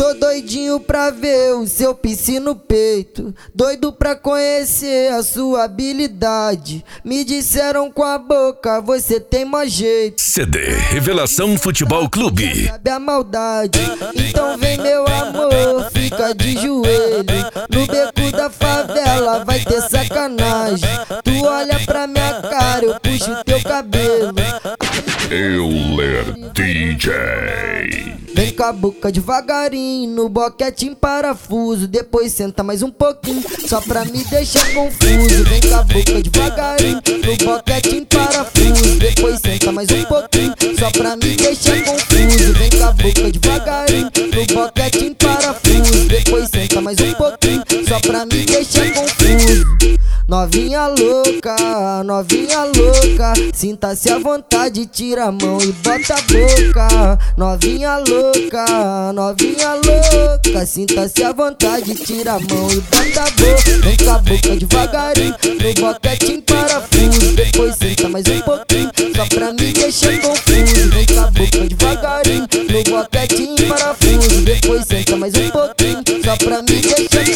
Tô doidinho pra ver o seu piercing no peito, doido pra conhecer a sua habilidade. Me disseram com a boca, você tem mais jeito. CD Revelação Futebol Clube. Sabe a maldade, então vem meu amor, fica de joelho. No beco da favela vai ter sacanagem. Tu olha pra minha cara, eu puxo teu cabelo. Euler DJ. Vem com a boca devagarinho, no boquete em parafuso. Depois senta mais um pouquinho, só pra me deixar confuso. Vem com a boca devagarinho, no boquete em parafuso. Depois senta mais um pouquinho, só pra me deixar confuso. Vem com a boca devagarinho, no boquete em parafuso. Depois senta mais um pouquinho, só pra me deixar confuso. Novinha louca, sinta-se à vontade, tira a mão e bota a boca. Novinha louca, sinta-se à vontade, tira a mão e bota a boca. Vem com a boca devagarinho, no boquete em parafuso. Depois senta mais um pouquinho, só pra me deixar confuso. Vem com a boca devagarinho, no boquete em parafuso. Depois senta mais um pouquinho, só pra me deixar confuso.